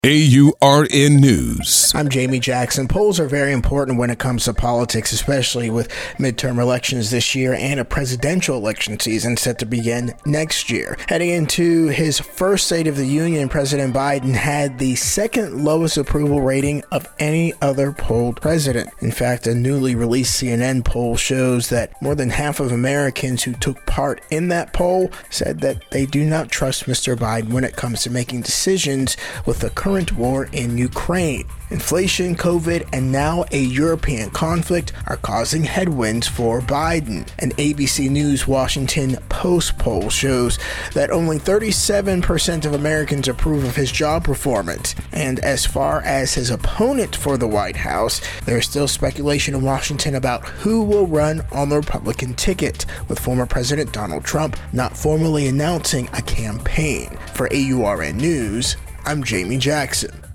AURN News. I'm Jamie Jackson. Polls are very important when it comes to politics, especially with midterm elections this year and a presidential election season set to begin next year. Heading into his first State of the Union, President Biden had the second lowest approval rating of any other polled president. In fact, a newly released CNN poll shows that more than half of Americans who took part in that poll said that they do not trust Mr. Biden when it comes to making decisions with the current war in Ukraine. Inflation, COVID, and now a European conflict are causing headwinds for Biden. An ABC News Washington Post poll shows that only 37% of Americans approve of his job performance. And as far as his opponent for the White House, there is still speculation in Washington about who will run on the Republican ticket, with former President Donald Trump not formally announcing a campaign. For AURN News, I'm Jamie Jackson.